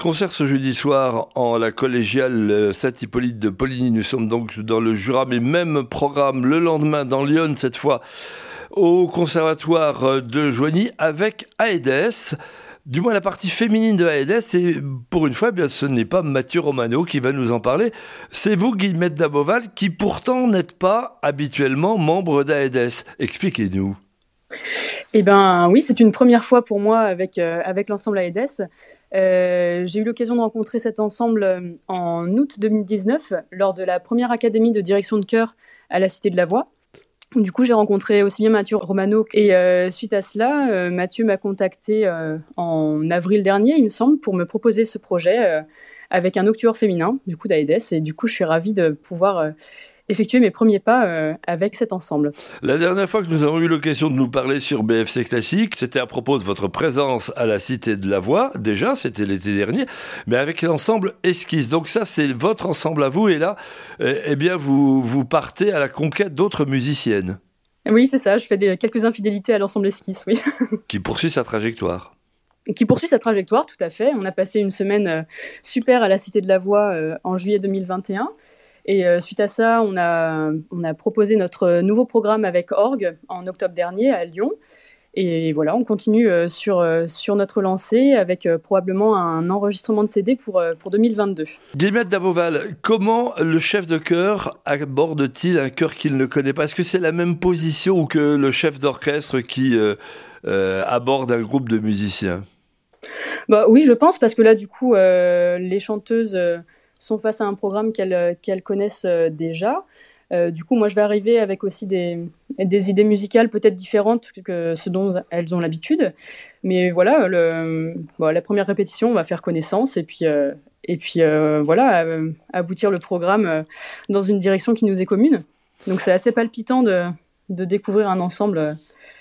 Concert ce jeudi soir en la collégiale Saint-Hippolyte de Poligny. Nous sommes donc dans le Jura, mais même programme le lendemain dans Lyon, cette fois au conservatoire de Joigny avec AEDES. Du moins la partie féminine de AEDES, et pour une fois, eh bien, ce n'est pas Mathieu Romano qui va nous en parler. C'est vous, Guillemette Daboval, qui pourtant n'êtes pas habituellement membre d'AEDES. Expliquez-nous. Eh ben oui, c'est une première fois pour moi avec l'ensemble AEDES. J'ai eu l'occasion de rencontrer cet ensemble en août 2019 lors de la première académie de direction de chœur à la Cité de la Voix. Du coup, j'ai rencontré aussi bien Mathieu Romano et suite à cela, Mathieu m'a contacté en avril dernier, il me semble, pour me proposer ce projet avec un octuor féminin, du coup d'AEDES, et du coup, je suis ravie de pouvoir effectuer mes premiers pas avec cet ensemble. La dernière fois que nous avons eu l'occasion de nous parler sur BFC Classique, c'était à propos de votre présence à la Cité de la Voix, déjà, c'était l'été dernier, mais avec l'ensemble Esquisse. Donc ça, c'est votre ensemble à vous, et là, eh bien, vous partez à la conquête d'autres musiciennes. Oui, c'est ça, je fais quelques infidélités à l'ensemble Esquisse, oui. Qui poursuit sa trajectoire. Qui poursuit sa trajectoire, tout à fait. On a passé une semaine super à la Cité de la Voix en juillet 2021. Et suite à ça, on a proposé notre nouveau programme avec Orgue en octobre dernier à Lyon. Et voilà, on continue sur notre lancée avec probablement un enregistrement de CD pour 2022. Guillemette Daboval, comment le chef de chœur aborde-t-il un chœur qu'il ne connaît pas ? Est-ce que c'est la même position que le chef d'orchestre qui aborde un groupe de musiciens ? Bah oui, je pense, parce que là, du coup, les chanteuses sont face à un programme qu'elles connaissent déjà. Du coup, moi, je vais arriver avec aussi des idées musicales peut-être différentes que ce dont elles ont l'habitude. Mais voilà, la première répétition, on va faire connaissance et puis voilà, aboutir le programme dans une direction qui nous est commune. Donc, c'est assez palpitant de découvrir un ensemble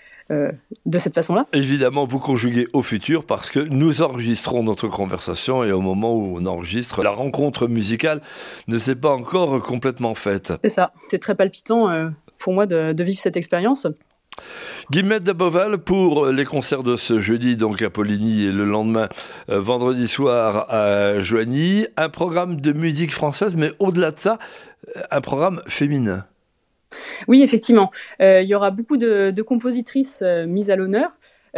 de cette façon-là. Évidemment, vous conjuguez au futur parce que nous enregistrons notre conversation et au moment où on enregistre, la rencontre musicale ne s'est pas encore complètement faite. C'est ça, c'est très palpitant pour moi de vivre cette expérience. Guillemette Daboval, pour les concerts de ce jeudi donc à Poligny et le lendemain vendredi soir à Joigny, un programme de musique française, mais au-delà de ça, un programme féminin. Oui, effectivement. Il y aura beaucoup de compositrices mises à l'honneur,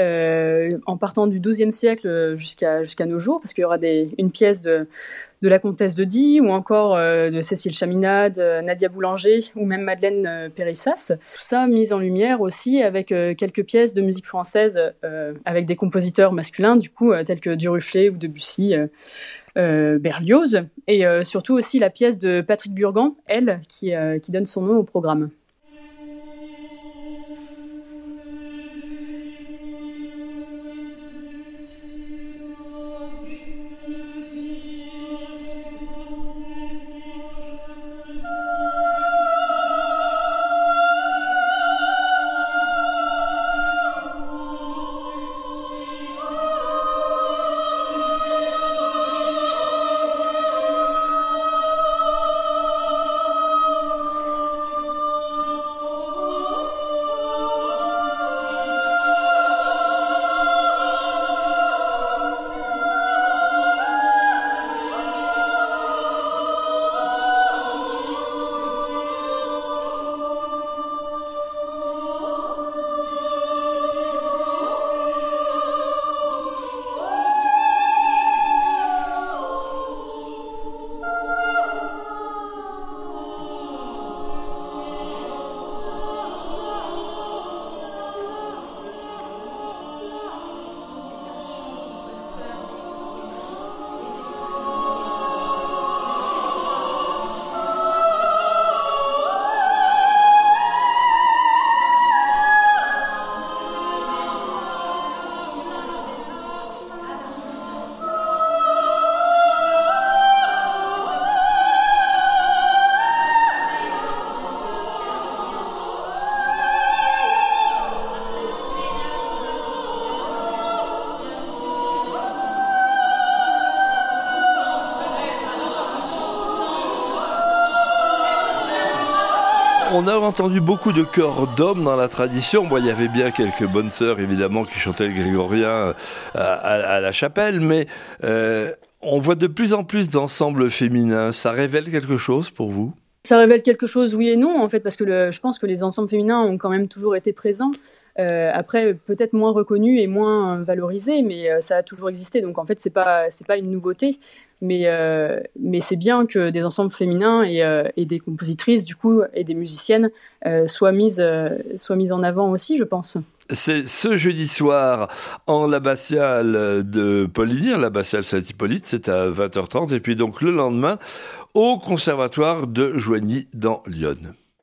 en partant du XIIe siècle jusqu'à nos jours, parce qu'il y aura une pièce de la comtesse de Die, ou encore de Cécile Chaminade, Nadia Boulanger, ou même Madeleine Périssas. Tout ça mis en lumière aussi avec quelques pièces de musique française avec des compositeurs masculins, du coup, tels que Duruflé ou Debussy. Berlioz, et surtout aussi la pièce de Patrick Burgan, Elle, qui donne son nom au programme. On a entendu beaucoup de chœurs d'hommes dans la tradition. Bon, il y avait bien quelques bonnes sœurs, évidemment, qui chantaient le grégorien à la chapelle, mais On voit de plus en plus d'ensembles féminins. Ça révèle quelque chose pour vous ? Ça révèle quelque chose, oui et non, en fait, parce que je pense que les ensembles féminins ont quand même toujours été présents. Après, peut-être moins reconnus et moins valorisés, mais ça a toujours existé. Donc, en fait, c'est pas une nouveauté, mais c'est bien que des ensembles féminins et des compositrices, du coup, et des musiciennes soient mises en avant aussi, je pense. C'est ce jeudi soir en l'abbatiale de Poligny, en l'abbatiale Saint-Hippolyte, c'est à 20h30, et puis donc le lendemain au conservatoire de Joigny dans l'Yonne.